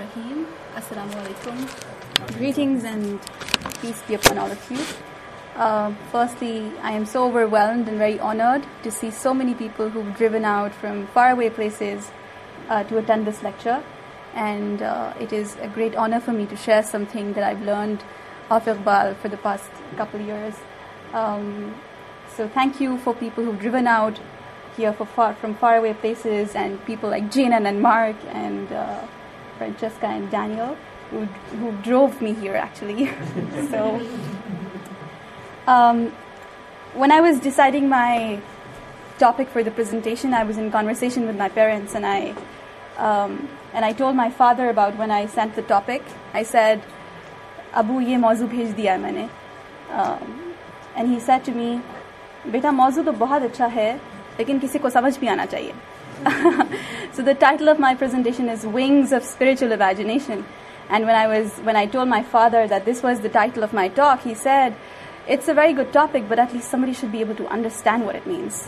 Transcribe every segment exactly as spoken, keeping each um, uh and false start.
Rahim. Assalamu alaikum. Greetings and peace be upon all of you. Uh, firstly, I am so overwhelmed and very honored to see so many people who've driven out from faraway places uh, to attend this lecture. And uh, it is a great honor for me to share something that I've learned of Iqbal for the past couple of years. Um, so thank you for people who've driven out here for far, from faraway places, and people like Janan and Mark and uh, Francesca and Daniel who, who drove me here actually. so um, when I was deciding my topic for the presentation, I was in conversation with my parents, and I um, and I told my father about when I sent the topic. I said, Abu, ye mauzu bhej diya maine. Um, and he said to me, Beta, mauzu to bahut acha hai, lekin kisi ko samajh bhi aana chahiye. So the title of my presentation is Wings of Spiritual Imagination. And when I was when I told my father that this was the title of my talk, he said, it's a very good topic, but at least somebody should be able to understand what it means.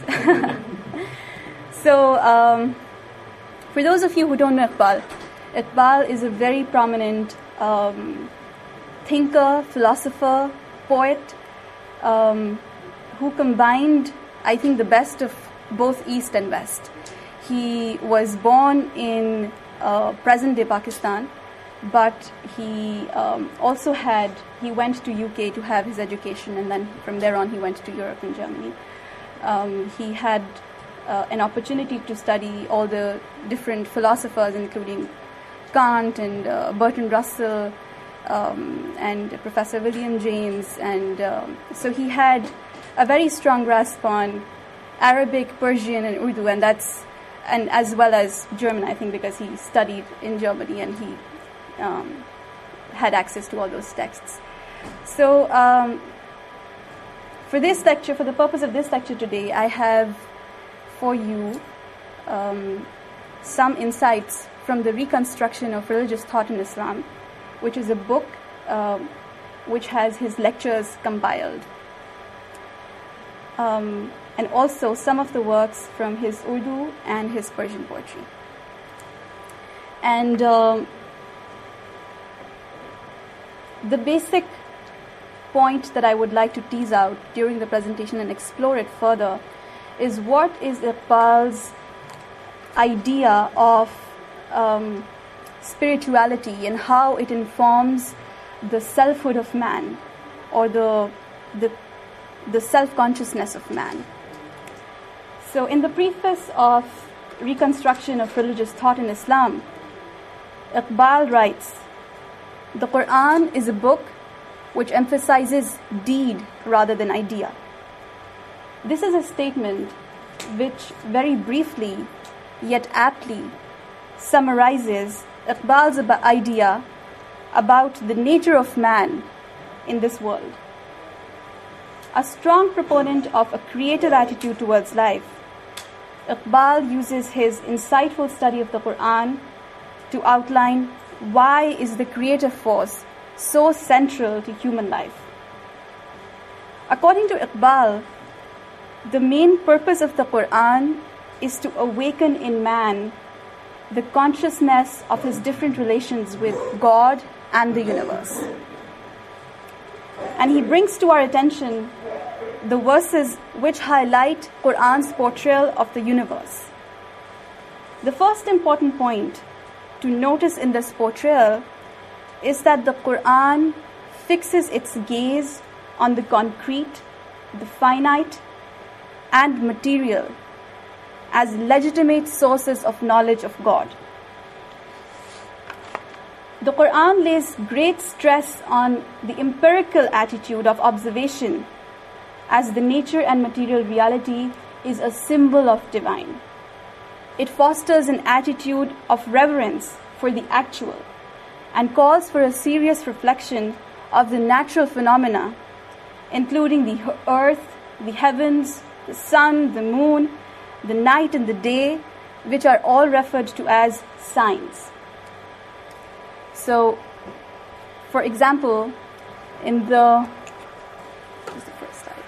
So um, for those of you who don't know Iqbal, Iqbal is a very prominent um, thinker, philosopher, poet, um, who combined, I think, the best of both East and West. He was born in uh, present-day Pakistan, but he um, also had, he went to U K to have his education, and then from there on he went to Europe and Germany. Um, he had uh, an opportunity to study all the different philosophers, including Kant and uh, Bertrand Russell um, and Professor William James, and um, so he had a very strong grasp on Arabic, Persian, and Urdu, and that's and as well as German, I think, because he studied in Germany and he um, had access to all those texts. So um, for this lecture, for the purpose of this lecture today, I have for you um, some insights from the Reconstruction of Religious Thought in Islam, which is a book uh, which has his lectures compiled. Um, and also some of the works from his Urdu and his Persian poetry. And um, the basic point that I would like to tease out during the presentation and explore it further is what is Iqbal's idea of um, spirituality and how it informs the selfhood of man, or the the the self-consciousness of man. So in the preface of Reconstruction of Religious Thought in Islam, Iqbal writes, the Quran is a book which emphasizes deed rather than idea. This is a statement which very briefly yet aptly summarizes Iqbal's idea about the nature of man in this world. A strong proponent of a creative attitude towards life, Iqbal uses his insightful study of the Quran to outline why is the creative force so central to human life. According to Iqbal, the main purpose of the Quran is to awaken in man the consciousness of his different relations with God and the universe. And he brings to our attention the verses which highlight Quran's portrayal of the universe. The first important point to notice in this portrayal is that the Quran fixes its gaze on the concrete, the finite, and material as legitimate sources of knowledge of God. The Quran lays great stress on the empirical attitude of observation, as the nature and material reality is a symbol of divine. It fosters an attitude of reverence for the actual and calls for a serious reflection of the natural phenomena, including the earth, the heavens, the sun, the moon, the night and the day, which are all referred to as signs. So, for example, in the what's the first slide?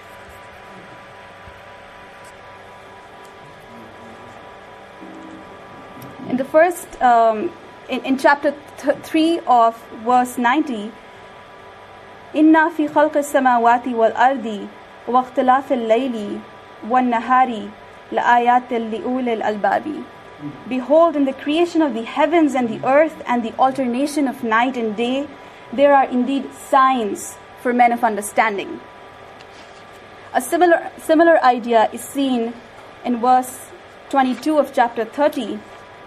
In the first um, in, in chapter th- three of verse ninety, Inna fi khalqi samawati wal ardi wa ikhtilafi al-layli wan nahari la ayatin li ulil albabi. Behold, in the creation of the heavens and the earth and the alternation of night and day, there are indeed signs for men of understanding. A similar similar idea is seen in verse twenty-two of chapter thirty.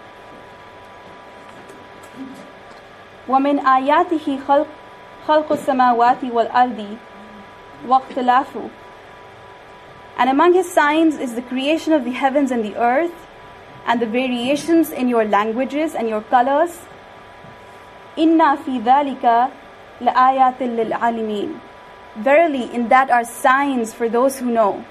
وَمِنْ آيَاتِهِ خَلْقُ خَلْقُ السَّمَاوَاتِ وَالْأَرْضِ وَاخْتِلَافُ. And among his signs is the creation of the heavens and the earth, and the variations in your languages and your colors. إِنَّا فِي ذَلِكَ لَآيَاتٍ لِلْعَالِمِينَ. Verily, in that are signs for those who know.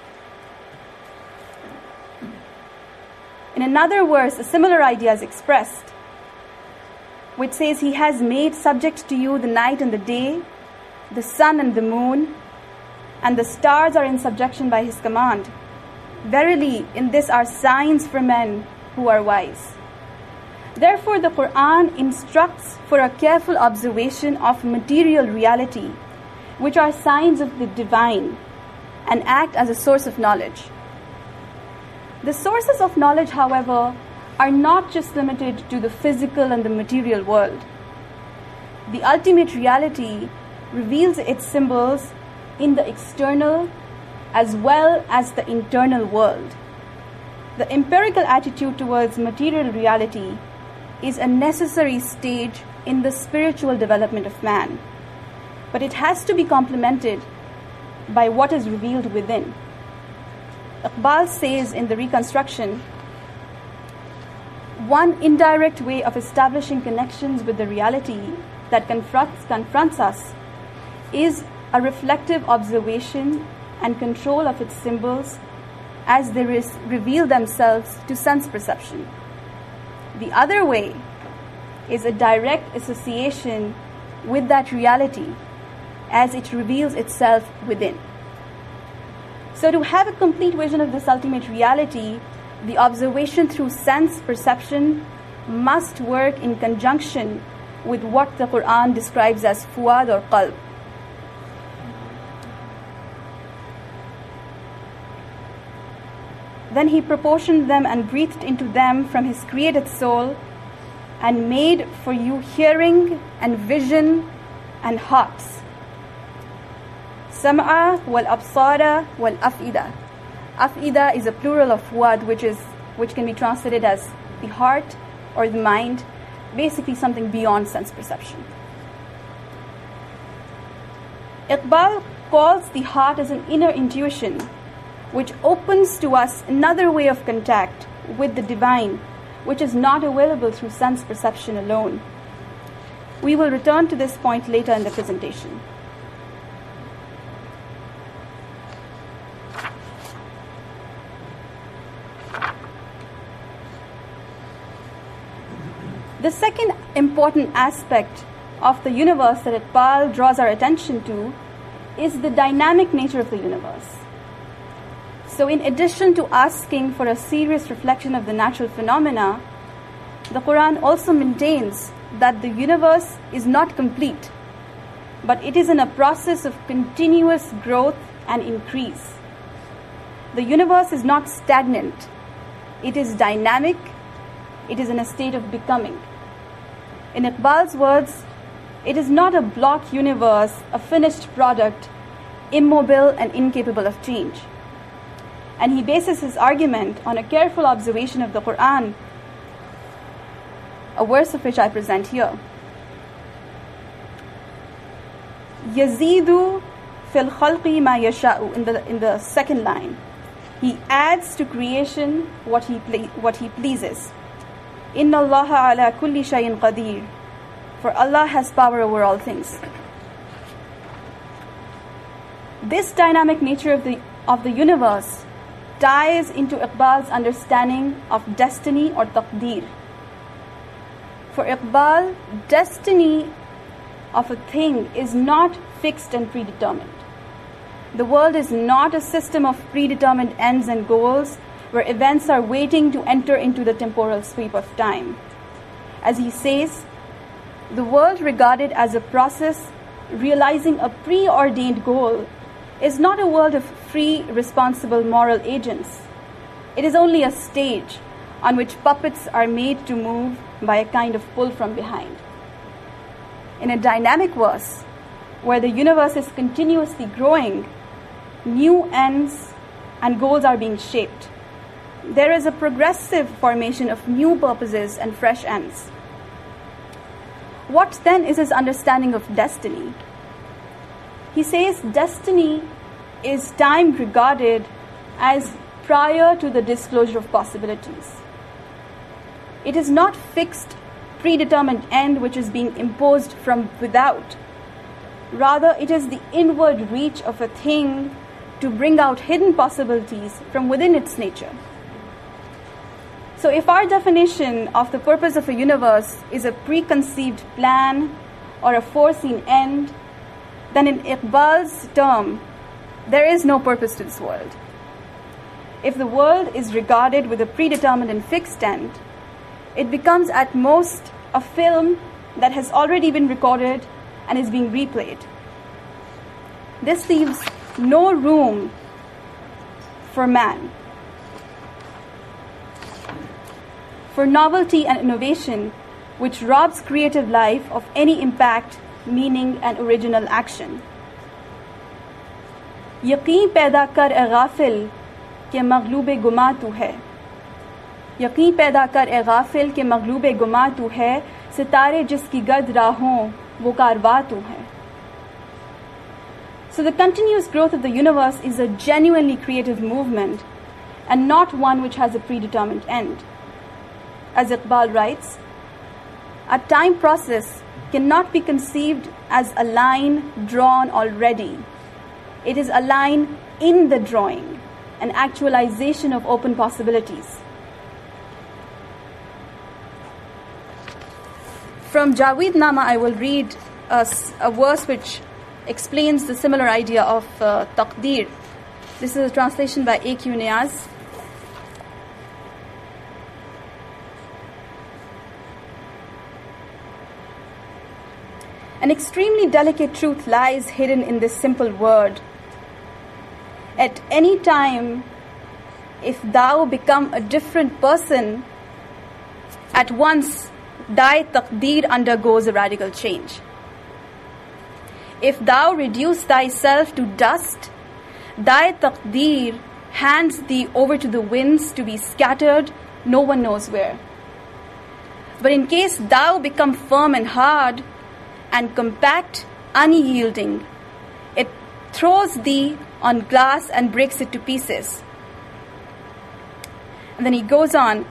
In another verse, a similar idea is expressed, which says, He has made subject to you the night and the day, the sun and the moon, and the stars are in subjection by His command. Verily, in this are signs for men who are wise. Therefore, the Quran instructs for a careful observation of material reality, which are signs of the divine, and act as a source of knowledge. The sources of knowledge, however, are not just limited to the physical and the material world. The ultimate reality reveals its symbols in the external as well as the internal world. The empirical attitude towards material reality is a necessary stage in the spiritual development of man, but it has to be complemented by what is revealed within. Iqbal says in the Reconstruction, one indirect way of establishing connections with the reality that confronts, confronts us is a reflective observation and control of its symbols as they res- reveal themselves to sense perception. The other way is a direct association with that reality as it reveals itself within. So to have a complete vision of this ultimate reality, the observation through sense perception must work in conjunction with what the Quran describes as fuad or qalb. Then He proportioned them and breathed into them from His created soul and made for you hearing and vision and hearts. Sam'a wal absara wal afida. Afida is a plural of fuad, which is which can be translated as the heart or the mind, basically something beyond sense perception. Iqbal calls the heart as an inner intuition, which opens to us another way of contact with the divine, which is not available through sense perception alone. We will return to this point later in the presentation. The second important aspect of the universe that Iqbal draws our attention to is the dynamic nature of the universe. So in addition to asking for a serious reflection of the natural phenomena, the Quran also maintains that the universe is not complete, but it is in a process of continuous growth and increase. The universe is not stagnant. It is dynamic. It is in a state of becoming. In Iqbal's words, it is not a block universe, a finished product, immobile and incapable of change. And he bases his argument on a careful observation of the Quran, a verse of which I present here. Yazidu fil khalqi ma yasha'u, in the in the second line. He adds to creation what he ple- what he pleases. Inna Allaha ala kulli shayin qadir. For Allah has power over all things. This dynamic nature of the of the universe ties into Iqbal's understanding of destiny or taqdeer. For Iqbal, destiny of a thing is not fixed and predetermined. The world is not a system of predetermined ends and goals where events are waiting to enter into the temporal sweep of time. as he says, the world regarded as a process realizing a preordained goal is not a world of free, responsible moral agents. It is only a stage on which puppets are made to move by a kind of pull from behind. In a dynamic verse, where the universe is continuously growing, new ends and goals are being shaped. There is a progressive formation of new purposes and fresh ends. What then is his understanding of destiny? He says destiny is time regarded as prior to the disclosure of possibilities. It is not fixed, predetermined end which is being imposed from without. Rather, it is the inward reach of a thing to bring out hidden possibilities from within its nature. So if our definition of the purpose of a universe is a preconceived plan or a foreseen end, then in Iqbal's term, there is no purpose to this world. If the world is regarded with a predetermined and fixed end, it becomes at most a film that has already been recorded and is being replayed. This leaves no room for man, for novelty and innovation, which robs creative life of any impact, meaning, and original action. यकीन पैदा कर ए गाफिल के मगलूब गुमा तू है. यकीन पैदा कर ए गाफिल के मगलूब गुमा तू है. सितारे जिसकी गर्द राहों वो कारवा तू है. So the continuous growth of the universe is a genuinely creative movement and not one which has a predetermined end. As Iqbal writes, a time process cannot be conceived as a line drawn already. It is a line in the drawing, an actualization of open possibilities. From Jaweed Nama, I will read a, a verse which explains the similar idea of uh, taqdeer. This is a translation by A Q Niaz. An extremely delicate truth lies hidden in this simple word. At any time, if thou become a different person, at once thy taqdeer undergoes a radical change. If thou reduce thyself to dust, thy taqdeer hands thee over to the winds to be scattered, no one knows where. But in case thou become firm and hard, and compact, unyielding, it throws thee on glass and breaks it to pieces. And then he goes on,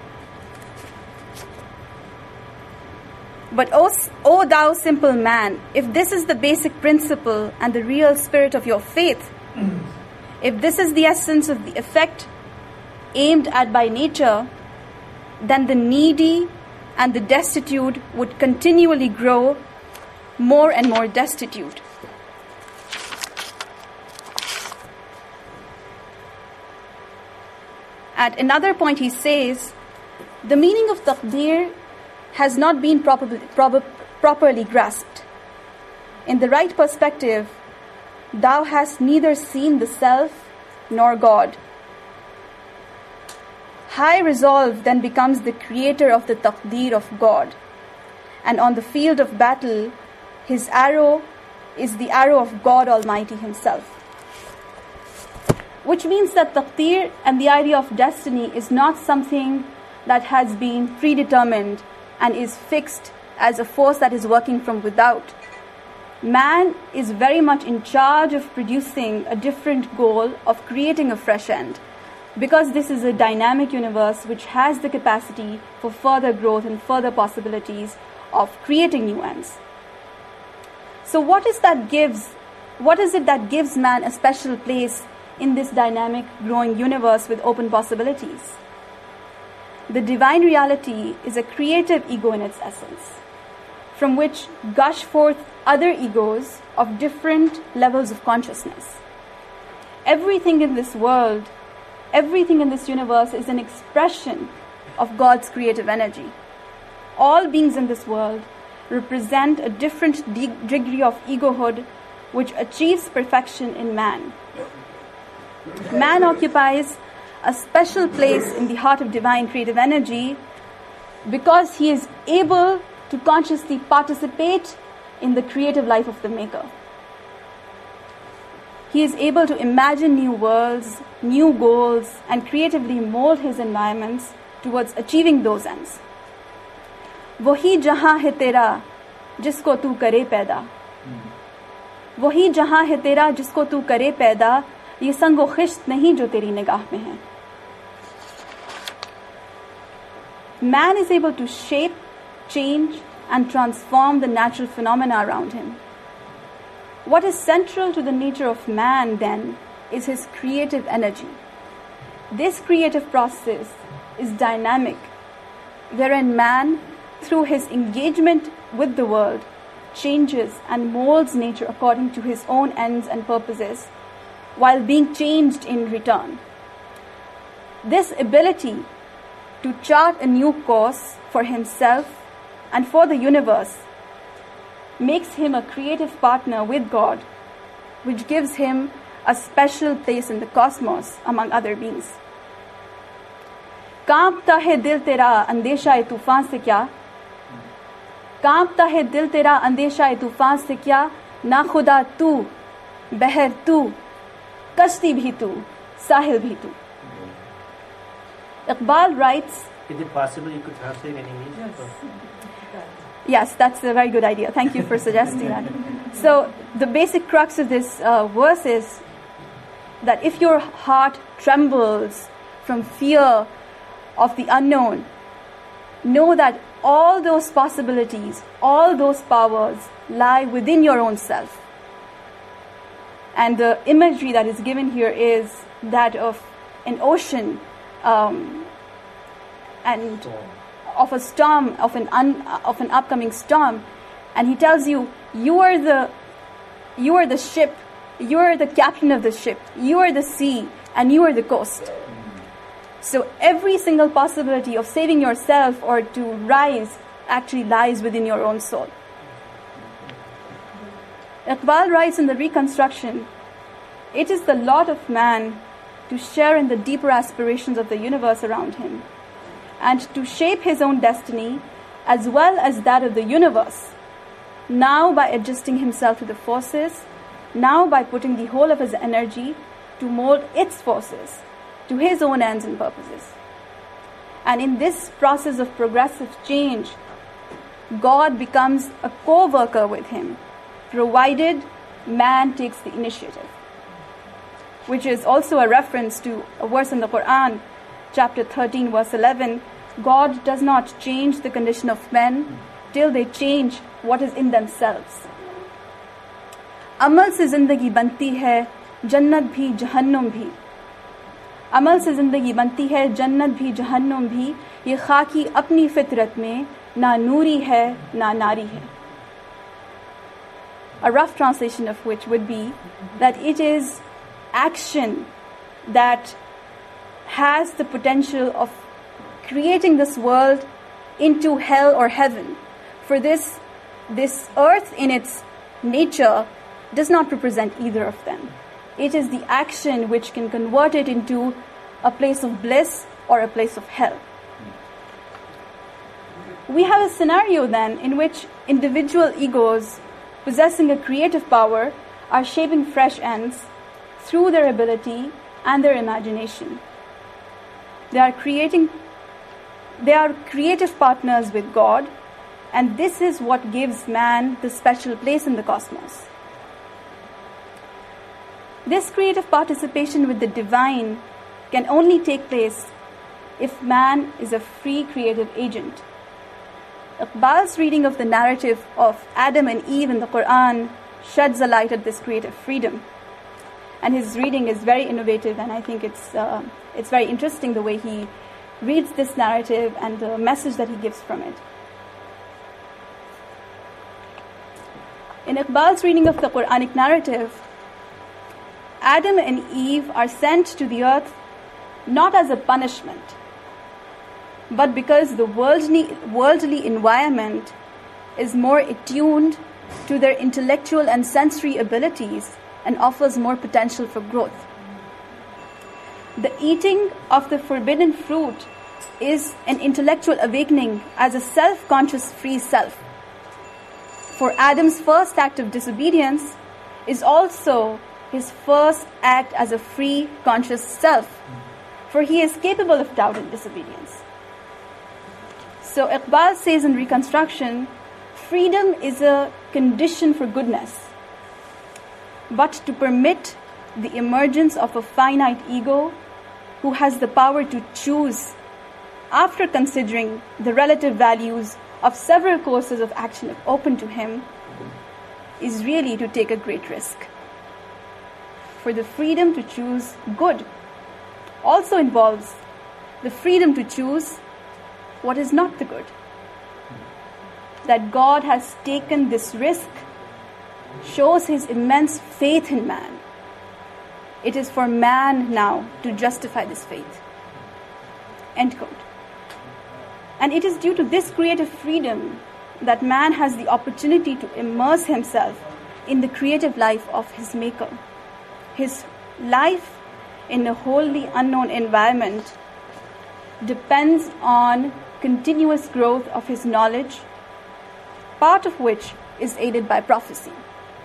but O, o thou simple man, if this is the basic principle and the real spirit of your faith, if this is the essence of the effect aimed at by nature, then the needy and the destitute would continually grow more and more destitute. At another point he says, the meaning of taqdeer has not been properly, proper, properly grasped. In the right perspective, thou hast neither seen the self nor God. High resolve then becomes the creator of the taqdeer of God, and on the field of battle, his arrow is the arrow of God Almighty himself. Which means that taqdeer and the idea of destiny is not something that has been predetermined and is fixed as a force that is working from without. Man is very much in charge of producing a different goal, of creating a fresh end, because this is a dynamic universe which has the capacity for further growth and further possibilities of creating new ends. So what is that gives, what is it that gives man a special place in this dynamic, growing universe with open possibilities? The divine reality is a creative ego in its essence, from which gush forth other egos of different levels of consciousness. Everything in this world, everything in this universe is an expression of God's creative energy. all beings in this world represent a different de- degree of egohood which achieves perfection in man. Man occupies a special place in the heart of divine creative energy because he is able to consciously participate in the creative life of the Maker. He is able to imagine new worlds, new goals, and creatively mold his environments towards achieving those ends. वही जहां है तेरा जिसको तू करे पैदा, वही जहां है तेरा जिसको तू करे पैदा, ये संगो खिश्त नहीं जो तेरी निगाह में है. Man is able to shape, change, and transform the natural phenomena around him. What is central to the nature of man, then, is his creative energy. This creative process is dynamic, wherein man, through his engagement with the world, changes and molds nature according to his own ends and purposes, while being changed in return. This ability to chart a new course for himself and for the universe makes him a creative partner with God, which gives him a special place in the cosmos among other beings. कांपता है दिल तेरा अंदेशा तूफान से क्या, कांपता है दिल तेरा अंदेशा तूफान से क्या, ना खुदा तू, बहर तू, कश्ती भी तू, साहिल भी तू. Iqbal writes, is it possible you could translate in English? Yes, that's a very good idea. Thank you for suggesting that. So the basic crux of this uh, verse is that if your heart trembles from fear of the unknown, know that all those possibilities, all those powers lie within your own self. And the imagery that is given here is that of an ocean um, and of a storm, of an un, of an upcoming storm, and he tells you, you are the you are the ship, you are the captain of the ship, you are the sea, and you are the coast. So every single possibility of saving yourself or to rise actually lies within your own soul. Iqbal writes in the Reconstruction, it is the lot of man to share in the deeper aspirations of the universe around him, and to shape his own destiny as well as that of the universe, now by adjusting himself to the forces, now by putting the whole of his energy to mold its forces to his own ends and purposes. And in this process of progressive change, God becomes a co-worker with him, provided man takes the initiative. Which is also a reference to a verse in the Quran, chapter thirteen, verse eleven. God does not change the condition of men till they change what is in themselves. अमल से जिंदगी बनती है जन्नत भी जहन्नुम भी, अमल से जिंदगी बनती है जन्नत भी जहन्नुम भी, ये खाकी अपनी फितरत में ना नूरी है ना नारी है. A rough translation of which would be that it is action that has the potential of creating this world into hell or heaven. For this, this earth in its nature does not represent either of them. It is the action which can convert it into a place of bliss or a place of hell. We have a scenario then in which individual egos possessing a creative power are shaping fresh ends through their ability and their imagination. They are creating, they are creative partners with God, and this is what gives man the special place in the cosmos. This creative participation with the divine can only take place if man is a free creative agent. Iqbal's reading of the narrative of Adam and Eve in the Quran sheds a light at this creative freedom. And his reading is very innovative, and I think it's uh, it's very interesting the way he reads this narrative and the message that he gives from it. In Iqbal's reading of the Quranic narrative, Adam and Eve are sent to the earth not as a punishment, but because the worldly, worldly environment is more attuned to their intellectual and sensory abilities and offers more potential for growth. The eating of the forbidden fruit is an intellectual awakening as a self-conscious free self. For Adam's first act of disobedience is also his first act as a free, conscious self, for he is capable of doubt and disobedience. So Iqbal says in Reconstruction, freedom is a condition for goodness, but to permit the emergence of a finite ego who has the power to choose after considering the relative values of several courses of action open to him is really to take a great risk. For the freedom to choose good also involves the freedom to choose what is not the good. That God has taken this risk shows his immense faith in man. It is for man now to justify this faith. End quote. And it is due to this creative freedom that man has the opportunity to immerse himself in the creative life of his maker. His life in a wholly unknown environment depends on continuous growth of his knowledge, part of which is aided by prophecy.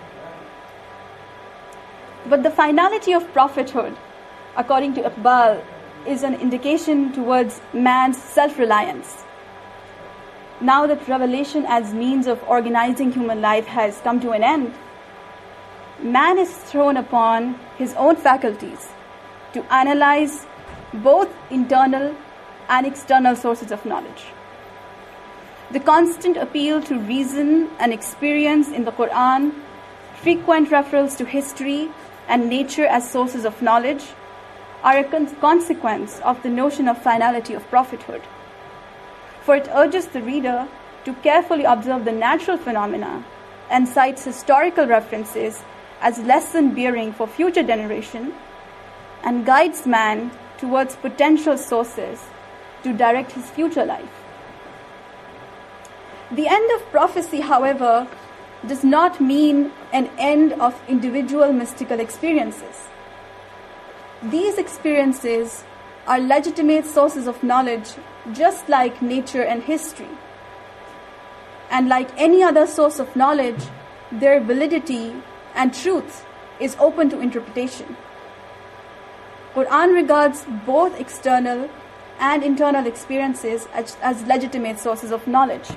But the finality of prophethood, according to Iqbal, is an indication towards man's self-reliance. Now that revelation as means of organizing human life has come to an end, man is thrown upon his own faculties to analyze both internal and external sources of knowledge. The constant appeal to reason and experience in the Quran, frequent reference to history and nature as sources of knowledge, are a con- consequence of the notion of finality of prophethood. For it urges the reader to carefully observe the natural phenomena and cites historical references as lesson bearing for future generation and guides man towards potential sources to direct his future life. The end of prophecy, however, does not mean an end of individual mystical experiences. These experiences are legitimate sources of knowledge, just like nature and history. And like any other source of knowledge, their validity and truth is open to interpretation. Quran regards both external and internal experiences as, as legitimate sources of knowledge.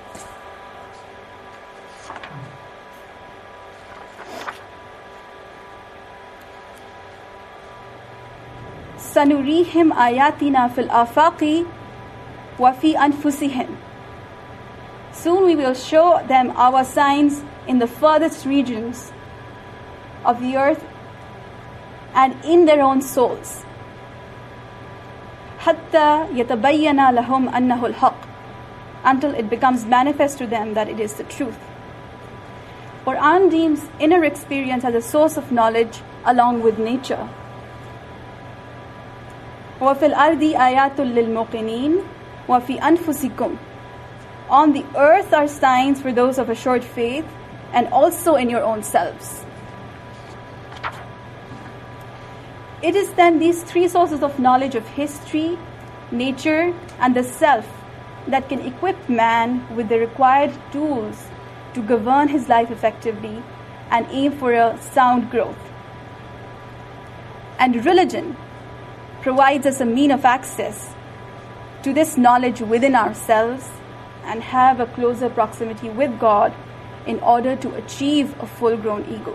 سَنُرِيهِمْ آيَاتِنَا فِي الْآفَاقِ وَفِي أَنفُسِهِمْ. Soon we will show them our signs in the furthest regions of the earth and in their own souls. حَتَّى يَتَبَيَّنَ لَهُمْ أَنَّهُ الْحَقِّ, until it becomes manifest to them that it is the truth. Quran deems inner experience as a source of knowledge along with nature. وَفِي الْأَرْضِ آيَاتٌ لِلْمُوقِنِينَ وَفِي أَنفُسِكُمْ. On the earth are signs for those of assured faith, and also in your own selves. It is then these three sources of knowledge of history, nature, and the self that can equip man with the required tools to govern his life effectively and aim for a sound growth. And religion provides us a mean of access to this knowledge within ourselves and have a closer proximity with God in order to achieve a full-grown ego.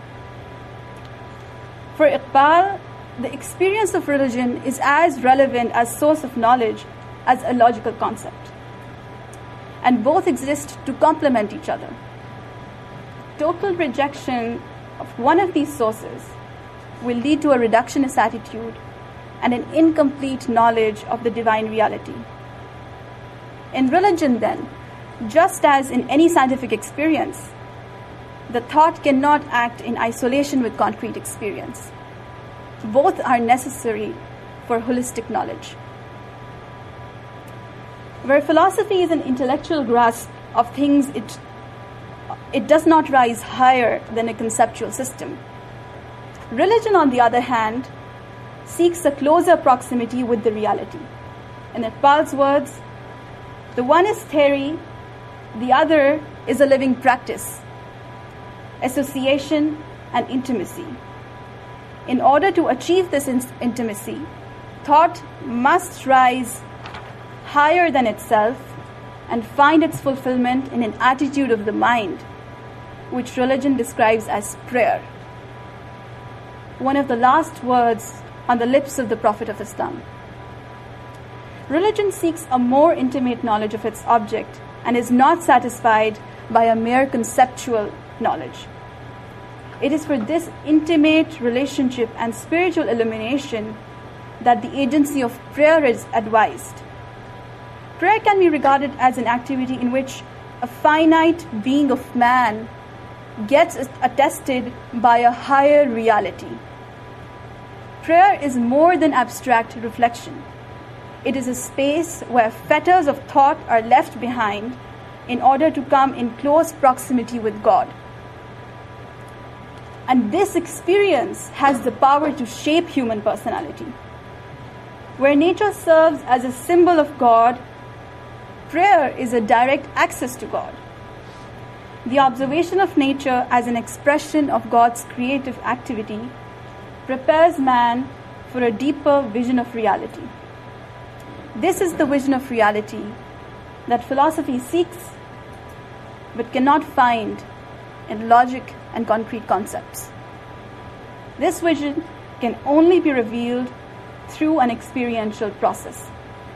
For Iqbal, the experience of religion is as relevant as source of knowledge as a logical concept, and both exist to complement each other. Total rejection of one of these sources will lead to a reductionist attitude and an incomplete knowledge of the divine reality. In religion, then, just as in any scientific experience, the thought cannot act in isolation with concrete experience. Both are necessary for holistic knowledge. Where philosophy is an intellectual grasp of things, it, it does not rise higher than a conceptual system. Religion, on the other hand, seeks a closer proximity with the reality. In Iqbal's words, the one is theory, the other is a living practice, association and intimacy. In order to achieve this in- intimacy, thought must rise higher than itself and find its fulfillment in an attitude of the mind, which religion describes as prayer. One of the last words on the lips of the Prophet of Islam. Religion seeks a more intimate knowledge of its object and is not satisfied by a mere conceptual knowledge. It is for this intimate relationship and spiritual illumination that the agency of prayer is advised. Prayer can be regarded as an activity in which a finite being of man gets attested by a higher reality. Prayer is more than abstract reflection. It is a space where fetters of thought are left behind in order to come in close proximity with God. And this experience has the power to shape human personality. Where nature serves as a symbol of God, prayer is a direct access to God. The observation of nature as an expression of God's creative activity prepares man for a deeper vision of reality. This is the vision of reality that philosophy seeks but cannot find in logic and concrete concepts. This vision can only be revealed through an experiential process.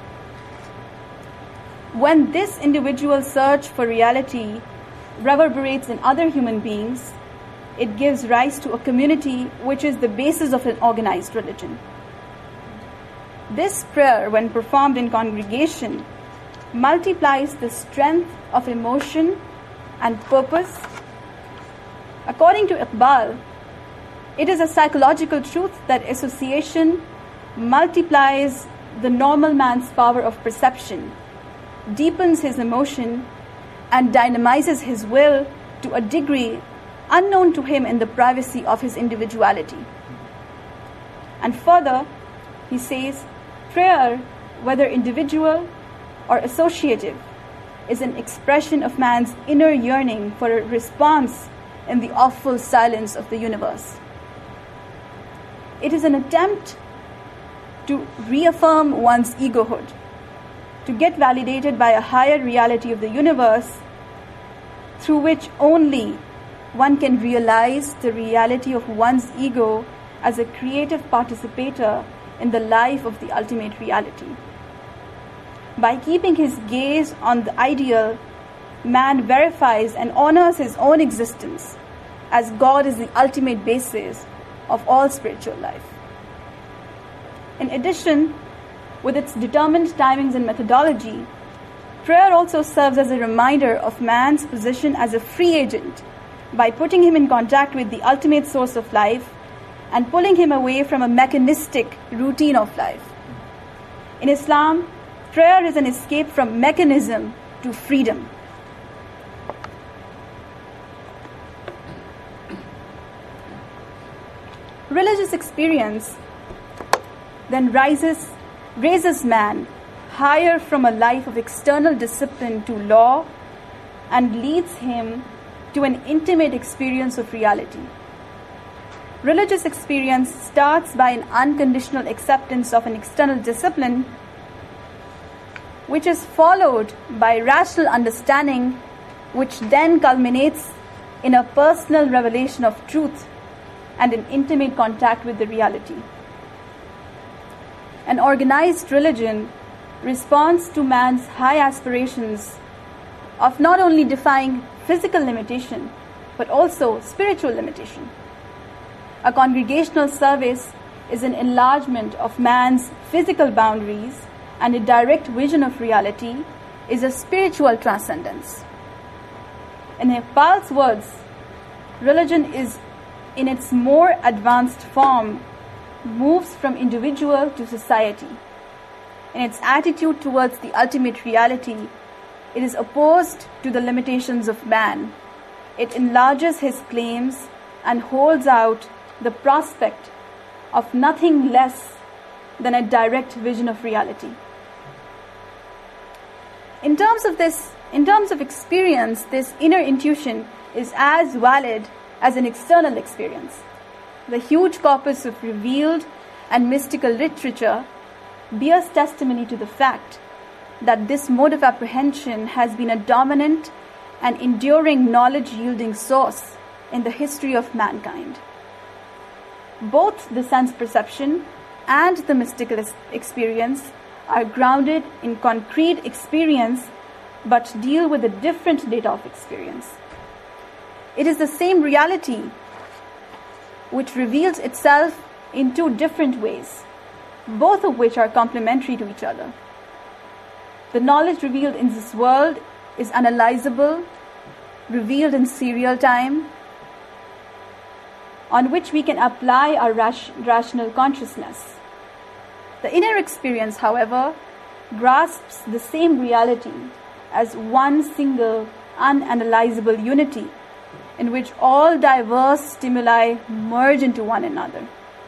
When this individual search for reality reverberates in other human beings, it gives rise to a community which is the basis of an organized religion. This prayer, when performed in congregation, multiplies the strength of emotion and purpose. According to Iqbal, it is a psychological truth that association multiplies the normal man's power of perception, deepens his emotion, and dynamizes his will to a degree unknown to him in the privacy of his individuality. And further, he says, prayer, whether individual or associative, is an expression of man's inner yearning for a response in the awful silence of the universe. It is an attempt to reaffirm one's egohood, to get validated by a higher reality of the universe through which only one can realize the reality of one's ego as a creative participator in the life of the ultimate reality. By keeping his gaze on the ideal, man verifies and honors his own existence, as God is the ultimate basis of all spiritual life. In addition, with its determined timings and methodology, prayer also serves as a reminder of man's position as a free agent by putting him in contact with the ultimate source of life and pulling him away from a mechanistic routine of life. In Islam, prayer is an escape from mechanism to freedom. Religious experience then rises, raises man higher from a life of external discipline to law and leads him to an intimate experience of reality. Religious experience starts by an unconditional acceptance of an external discipline, which is followed by rational understanding, which then culminates in a personal revelation of truth and an intimate contact with the reality. An organized religion responds to man's high aspirations of not only defying physical limitation, but also spiritual limitation. A congregational service is an enlargement of man's physical boundaries, and a direct vision of reality is a spiritual transcendence. In Iqbal's words, religion is, in its more advanced form, moves from individual to society. in its attitude towards the ultimate reality, it is opposed to the limitations of man. It enlarges his claims and holds out the prospect of nothing less than a direct vision of reality. In terms of this, in terms of experience, this inner intuition is as valid as an external experience. The huge corpus of revealed and mystical literature bears testimony to the fact that this mode of apprehension has been a dominant and enduring knowledge-yielding source in the history of mankind. Both the sense perception and the mystical experience are grounded in concrete experience but deal with a different data of experience. It is the same reality which reveals itself in two different ways, both of which are complementary to each other. The knowledge revealed in this world is analyzable, revealed in serial time, on which we can apply our rash- rational consciousness. The inner experience, however, grasps the same reality as one single unanalyzable unity in which all diverse stimuli merge into one another.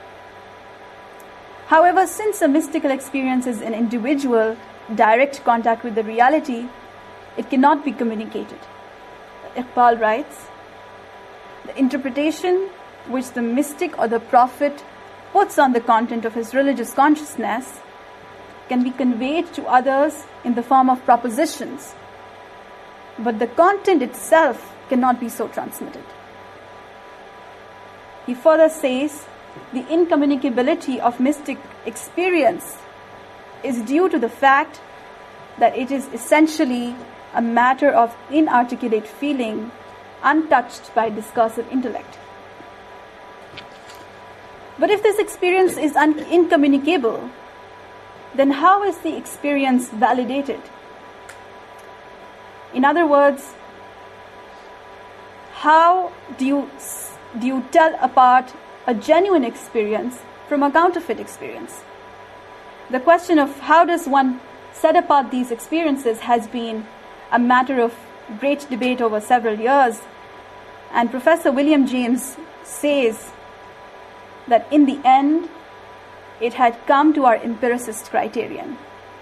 However, since a mystical experience is an individual direct contact with the reality, it cannot be communicated. Iqbal writes, the interpretation which the mystic or the prophet puts on the content of his religious consciousness can be conveyed to others in the form of propositions, but the content itself cannot be so transmitted. He further says, the incommunicability of mystic experience is due to the fact that it is essentially a matter of inarticulate feeling, untouched by discursive intellect. But if this experience is un- incommunicable, then how is the experience validated? In other words, how do you, do you tell apart a genuine experience from a counterfeit experience? The question of how does one set apart these experiences has been a matter of great debate over several years, and Professor William James says that in the end, it had come to our empiricist criterion.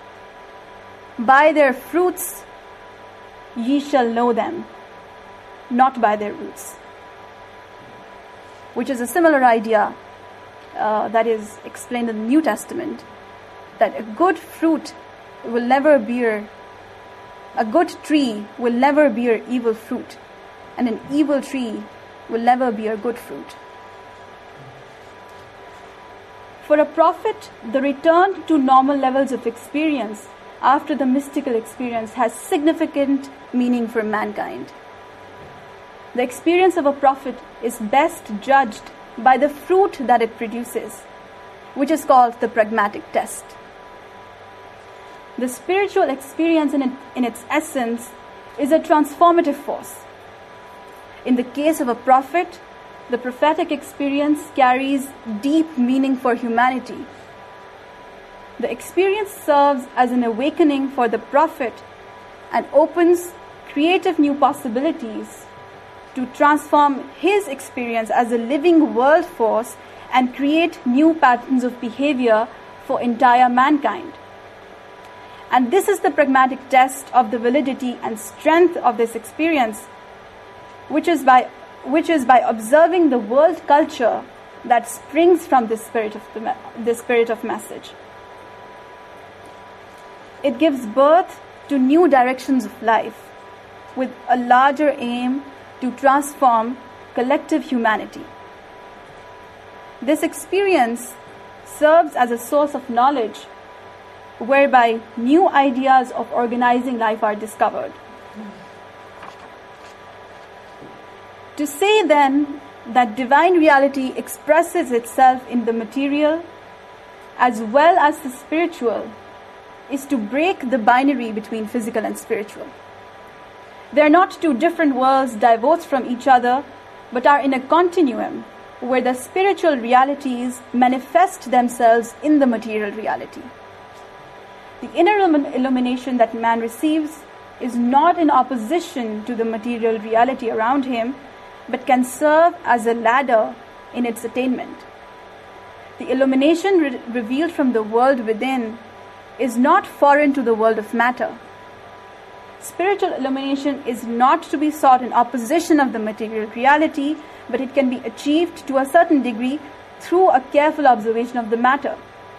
By their fruits ye shall know them, not by their roots. Which is a similar idea uh, that is explained in the New Testament, that a good fruit will never bear, a good tree will never bear evil fruit, and an evil tree will never bear good fruit. For a prophet, the return to normal levels of experience after the mystical experience has significant meaning for mankind. The experience of a prophet is best judged by the fruit that it produces, which is called the pragmatic test. The spiritual experience in, it, in its essence is a transformative force. In the case of a prophet, the prophetic experience carries deep meaning for humanity. The experience serves as an awakening for the prophet and opens creative new possibilities to transform his experience as a living world force and create new patterns of behavior for entire mankind. And this is the pragmatic test of the validity and strength of this experience, which is by which is by observing the world culture that springs from this spirit of the, the spirit of message. It gives birth to new directions of life with a larger aim to transform collective humanity. This experience serves as a source of knowledge whereby new ideas of organizing life are discovered. To say then that divine reality expresses itself in the material as well as the spiritual is to break the binary between physical and spiritual. They are not two different worlds divorced from each other, but are in a continuum where the spiritual realities manifest themselves in the material reality. The inner illumination that man receives is not in opposition to the material reality around him, but can serve as a ladder in its attainment. The illumination re- revealed from the world within is not foreign to the world of matter. Spiritual illumination is not to be sought in opposition of the material reality, but it can be achieved to a certain degree through a careful observation of the matter.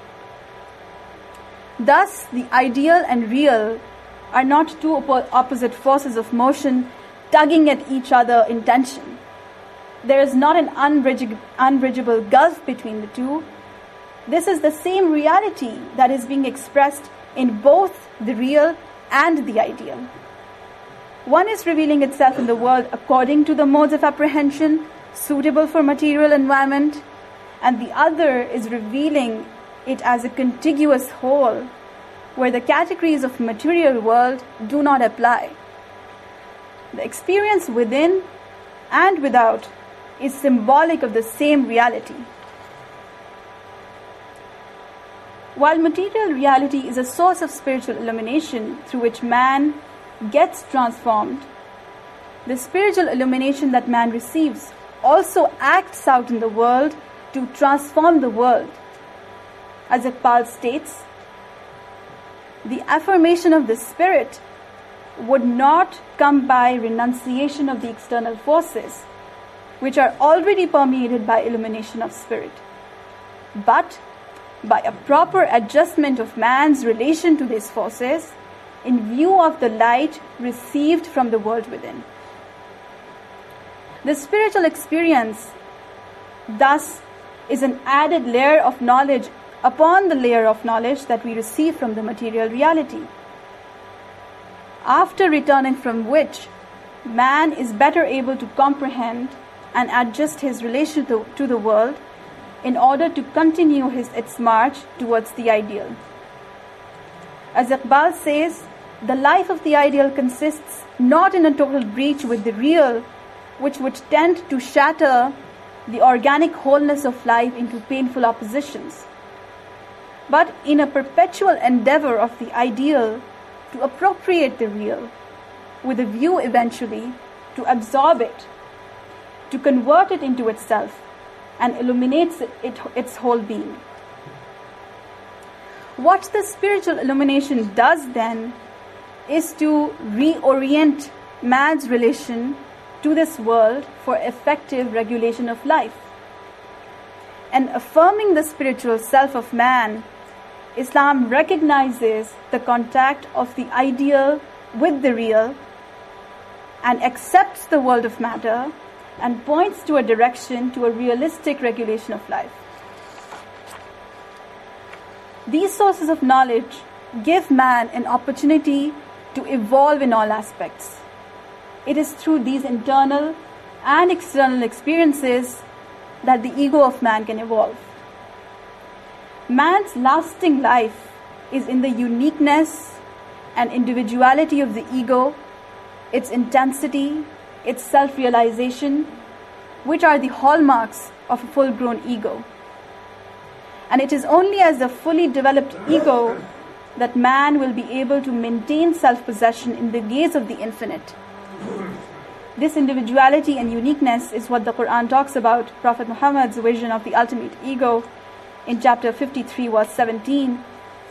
Thus, the ideal and real are not two oppo- opposite forces of motion tugging at each other in tension. There is not an unbridge- unbridgeable gulf between the two. This is the same reality that is being expressed in both the real and the ideal. One is revealing itself in the world according to the modes of apprehension suitable for material environment, and the other is revealing it as a contiguous whole where the categories of material world do not apply. The experience within and without is symbolic of the same reality. While material reality is a source of spiritual illumination through which man gets transformed, the spiritual illumination that man receives also acts out in the world to transform the world. As Iqbal states, the affirmation of the spirit would not come by renunciation of the external forces, which are already permeated by illumination of spirit, but by a proper adjustment of man's relation to these forces in view of the light received from the world within. The spiritual experience, thus, is an added layer of knowledge upon the layer of knowledge that we receive from the material reality, after returning from which man is better able to comprehend and adjust his relation to, to the world in order to continue his, its march towards the ideal. As Iqbal says, the life of the ideal consists not in a total breach with the real, which would tend to shatter the organic wholeness of life into painful oppositions, but in a perpetual endeavor of the ideal to appropriate the real, with a view eventually to absorb it, to convert it into itself, and illuminates it, it, its whole being. What the spiritual illumination does then is to reorient man's relation to this world for effective regulation of life. And affirming the spiritual self of man, Islam recognizes the contact of the ideal with the real and accepts the world of matter and points to a direction to a realistic regulation of life. These sources of knowledge give man an opportunity to evolve in all aspects. It is through these internal and external experiences that the ego of man can evolve. Man's lasting life is in the uniqueness and individuality of the ego, its intensity, its self-realization, which are the hallmarks of a full-grown ego. And it is only as a fully developed ego that man will be able to maintain self-possession in the gaze of the infinite. This individuality and uniqueness is what the Quran talks about Prophet Muhammad's vision of the ultimate ego in chapter fifty-three, verse seventeen.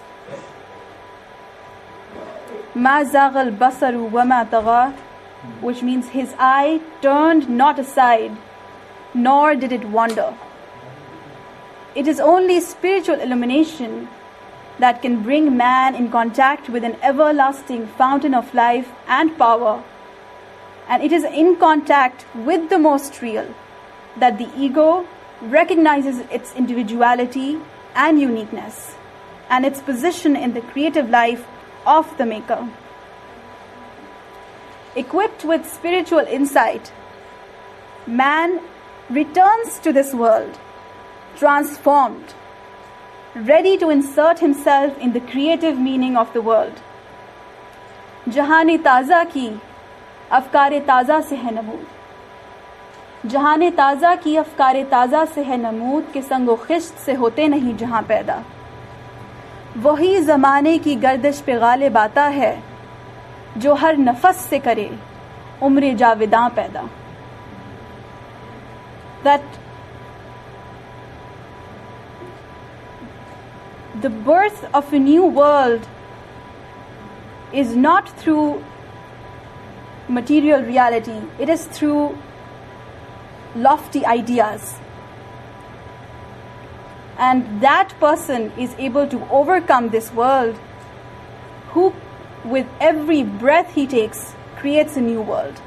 مَا زَاغَ الْبَصَرُ وَمَا طَغَى, which means his eye turned not aside, nor did it wander. It is only spiritual illumination that can bring man in contact with an everlasting fountain of life and power. And it is in contact with the most real that the ego recognizes its individuality and uniqueness and its position in the creative life of the Maker. Equipped with spiritual insight, man returns to this world transformed, ready to insert himself in the creative meaning of the world. Jahane taza ki afkare taza se hai namood. Jahane taza ki afkare taza se hai namood ke sango khisht se hote nahi jahan paida. वही ज़माने की गर्दिश पे गालिब आता है जो हर नफस से करे उम्र जाविदां पैदा. That the birth of a new world is not through material reality, it is through lofty ideas. And that person is able to overcome this world who, with every breath he takes, creates a new world.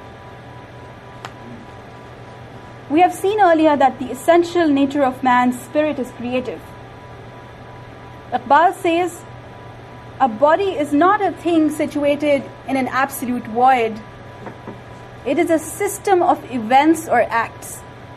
We have seen earlier that the essential nature of man's spirit is creative. Iqbal says, a body is not a thing situated in an absolute void. It is a system of events or acts.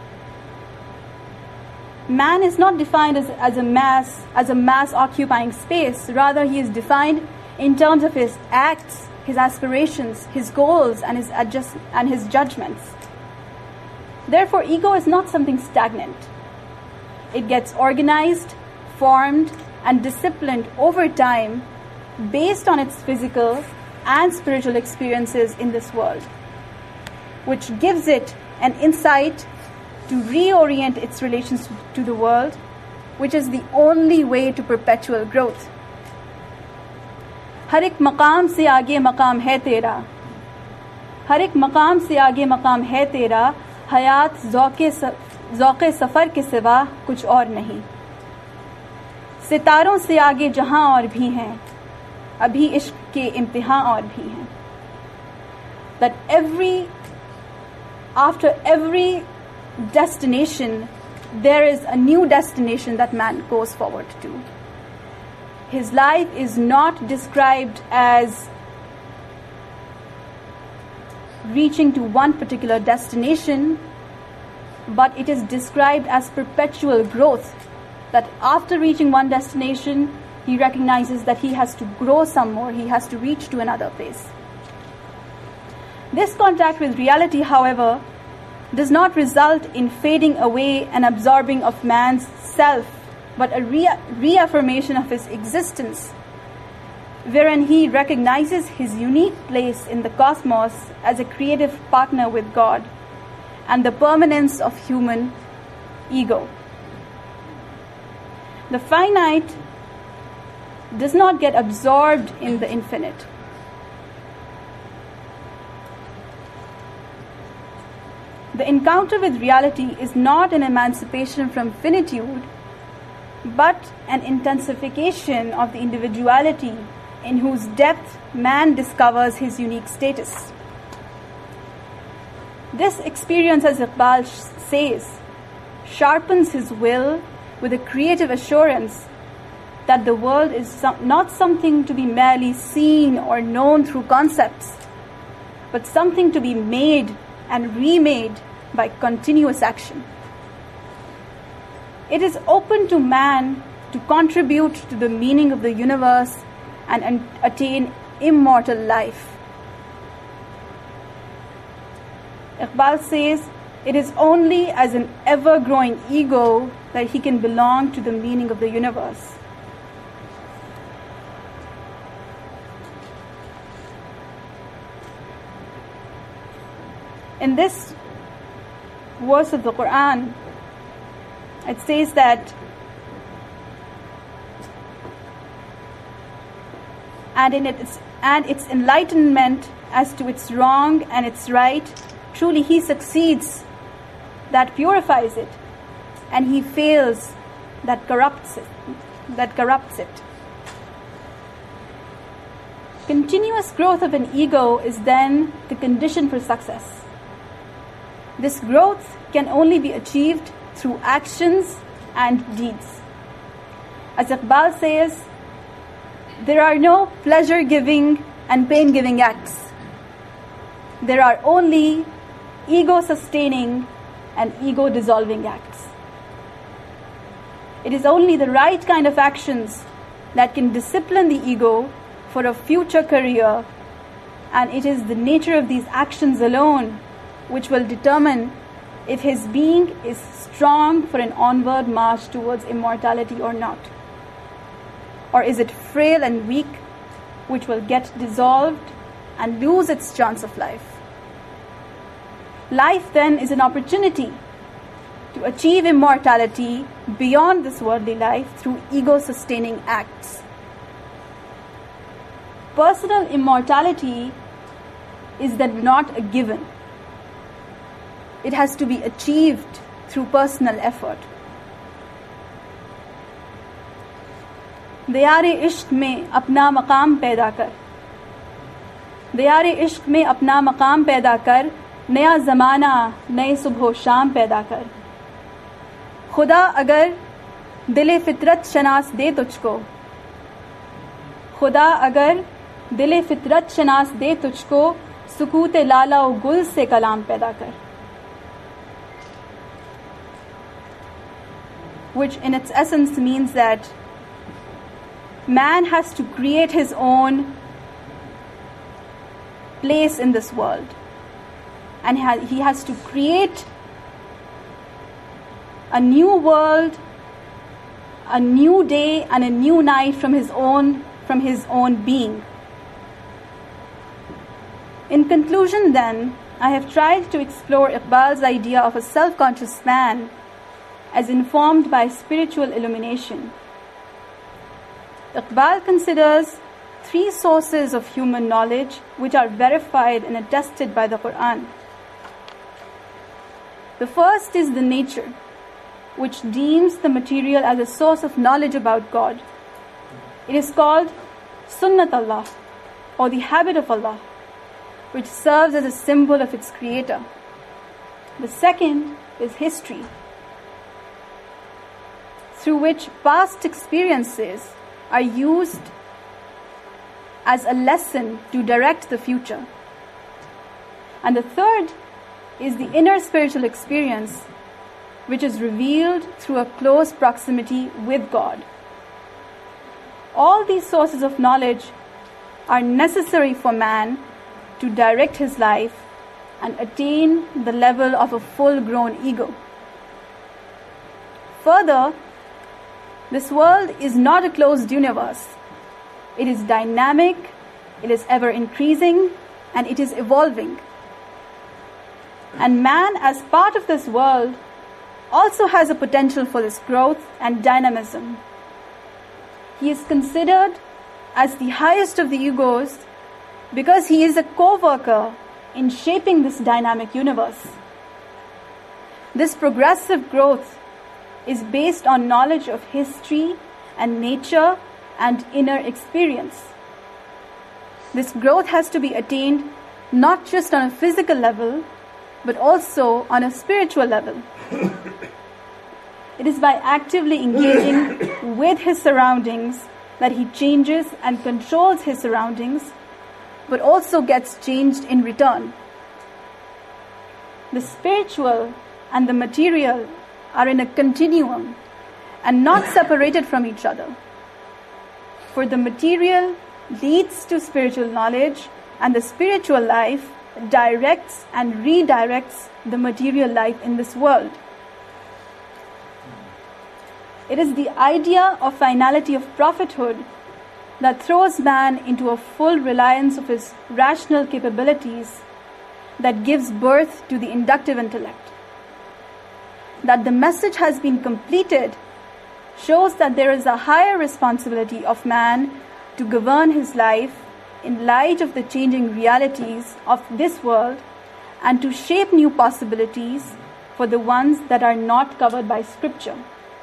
Man is not defined as, as a mass, as a mass occupying space. Rather, he is defined in terms of his acts, his aspirations, his goals, and his adjust, and his judgments. Therefore, ego is not something stagnant. It gets organized, formed, and disciplined over time based on its physical and spiritual experiences in this world, which gives it an insight to reorient its relations to the world, which is the only way to perpetual growth. हर एक मकाम से आगे मकाम है तेरा, हर एक मकाम से आगे मकाम है तेरा, हयात ज़ौक़े ज़ौक़े सफ़र के सिवा कुछ और नहीं. सितारों से आगे जहां और भी हैं, अभी इश्क के इम्तिहान और भी हैं. That every, after every destination, there is a new destination that man goes forward to. His life is not described as reaching to one particular destination, but it is described as perpetual growth. That after reaching one destination, he recognizes that he has to grow some more, he has to reach to another place. This contact with reality, however, does not result in fading away and absorbing of man's self, but a re- reaffirmation of his existence, wherein he recognizes his unique place in the cosmos as a creative partner with God and the permanence of human ego. The finite does not get absorbed in the infinite. The encounter with reality is not an emancipation from finitude, but an intensification of the individuality in whose depth man discovers his unique status. This experience, as Iqbal says, sharpens his will with a creative assurance that the world is some, not something to be merely seen or known through concepts, but something to be made and remade by continuous action. It is open to man to contribute to the meaning of the universe and an- attain immortal life. Iqbal says, it is only as an ever-growing ego that he can belong to the meaning of the universe. In this verse of the Quran, it says that, and in its and its enlightenment as to its wrong and its right, truly he succeeds that purifies it, and he fails that corrupts it. That corrupts it. Continuous growth of an ego is then the condition for success. This growth can only be achieved through actions and deeds. As Iqbal says, there are no pleasure-giving and pain-giving acts. There are only ego-sustaining and ego-dissolving acts. It is only the right kind of actions that can discipline the ego for a future career, and it is the nature of these actions alone which will determine if his being is strong for an onward march towards immortality or not. or is it frail and weak, which will get dissolved and lose its chance of life? Life then is an opportunity to achieve immortality beyond this worldly life through ego-sustaining acts. Personal immortality is then not a given. It has to be achieved through personal effort. Diyar-e इश्क में अपना मकाम पैदा कर, दयारे इश्क में अपना मकाम पैदा कर, नया ज़माना नए सुबह शाम पैदा कर. खुदा अगर दिल फितरत शनास दे तुझको, खुदा अगर दिल फितरत शनास दे तुझको, सुकूत लाला व गुल से कलाम पैदा कर. Which in its essence means that man has to create his own place in this world, and he has to create a new world, a new day and a new night from his own from his own being. In conclusion then, I have tried to explore Iqbal's idea of a self-conscious man as informed by spiritual illumination. Iqbal considers three sources of human knowledge which are verified and attested by the Quran. The first is the nature, which deems the material as a source of knowledge about God. It is called Sunnat Allah, or the habit of Allah, which serves as a symbol of its creator. The second is history, through which past experiences are used as a lesson to direct the future. And the third is the inner spiritual experience, which is revealed through a close proximity with God. All these sources of knowledge are necessary for man to direct his life and attain the level of a full-grown ego. Further, this world is not a closed universe. It is dynamic, it is ever increasing, and it is evolving. And man, as part of this world, also has a potential for this growth and dynamism. He is considered as the highest of the egos because he is a co-worker in shaping this dynamic universe. This progressive growth is based on knowledge of history and nature and inner experience. This growth has to be attained not just on a physical level, but also on a spiritual level. It is by actively engaging with his surroundings that he changes and controls his surroundings, but also gets changed in return. The spiritual and the material are in a continuum and not separated from each other. For the material leads to spiritual knowledge, and the spiritual life directs and redirects the material life in this world. It is the idea of finality of prophethood that throws man into a full reliance of his rational capabilities that gives birth to the inductive intellect. That the message has been completed shows that there is a higher responsibility of man to govern his life in light of the changing realities of this world and to shape new possibilities for the ones that are not covered by scripture.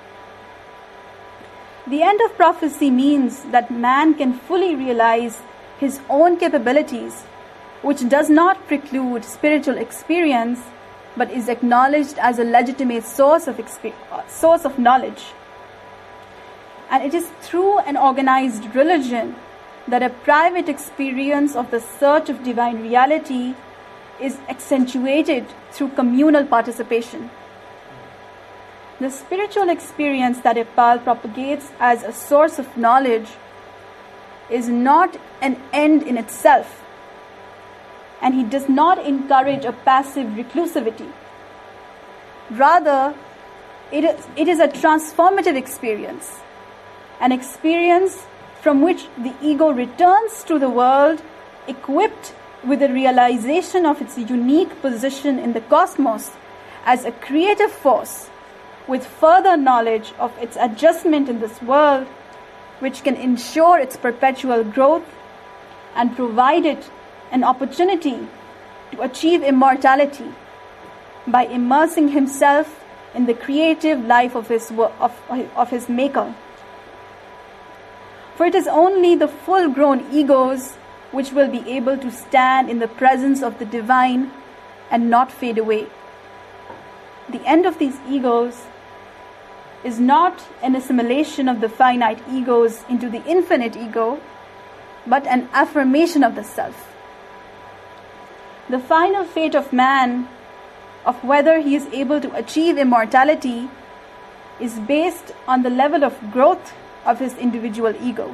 The end of prophecy means that man can fully realize his own capabilities, which does not preclude spiritual experience, but is acknowledged as a legitimate source of exper- source of knowledge. And it is through an organized religion that a private experience of the search of divine reality is accentuated through communal participation. The spiritual experience that Iqbal propagates as a source of knowledge is not an end in itself, and he does not encourage a passive reclusivity. Rather, it is, it is a transformative experience, an experience from which the ego returns to the world equipped with the realization of its unique position in the cosmos as a creative force, with further knowledge of its adjustment in this world, which can ensure its perpetual growth and provide it an opportunity to achieve immortality by immersing himself in the creative life of his, of, of his maker. For it is only the full-grown egos which will be able to stand in the presence of the divine and not fade away. The end of these egos is not an assimilation of the finite egos into the infinite ego, but an affirmation of the self. The final fate of man, of whether he is able to achieve immortality, is based on the level of growth of his individual ego.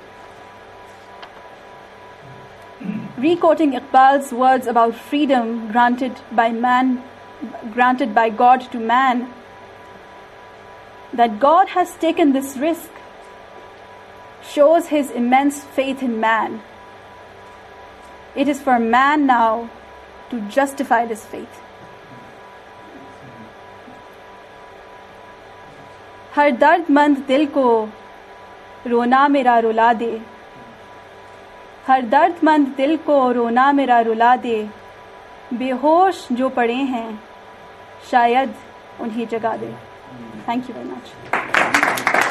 Requoting Iqbal's words about freedom granted by man, granted by God to man, that God has taken this risk shows his immense faith in man. It is for man now to justify this faith. हर दर्दमंद दिल को रोना मेरा रुला दे, हर दर्दमंद दिल को रोना मेरा रुला दे, बेहोश जो पड़े हैं शायद उन्हें जगा दे. Thank you very much.